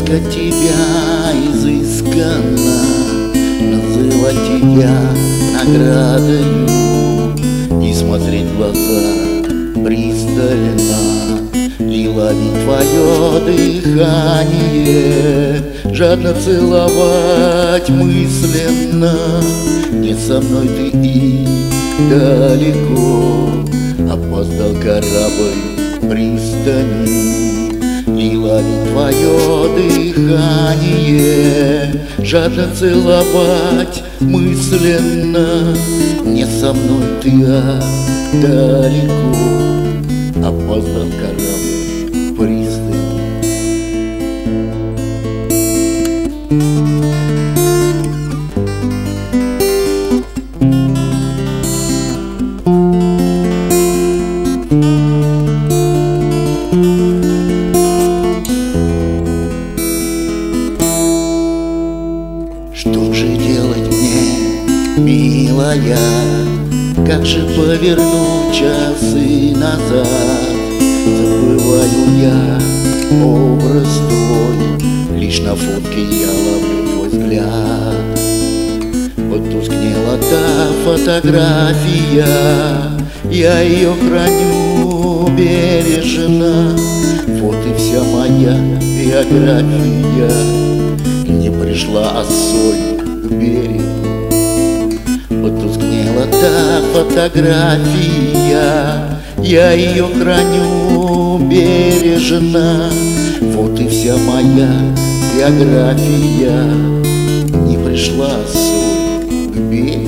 ласкать тебя изысканно, называть тебя наградою и смотреть в глаза пристально, и ловить твое дыхание, жадно целовать мысленно. Не со мной ты и далеко, опоздал корабль в пристани, и ловить твое дыхание, жадно целовать мысленно. Не со мной ты, а далеко, опоздал корабль в пристани. Что же делать мне, милая? Как же повернуть часы назад? Забываю я образ твой, лишь на фотке я ловлю твой взгляд. Потускнела та фотография, я ее храню бережно. Вот и вся моя биография, не пришла, а соль к берегу. Потускнела та фотография, я ее храню бережно. Вот и вся моя биография, не пришла, а соль к берегу.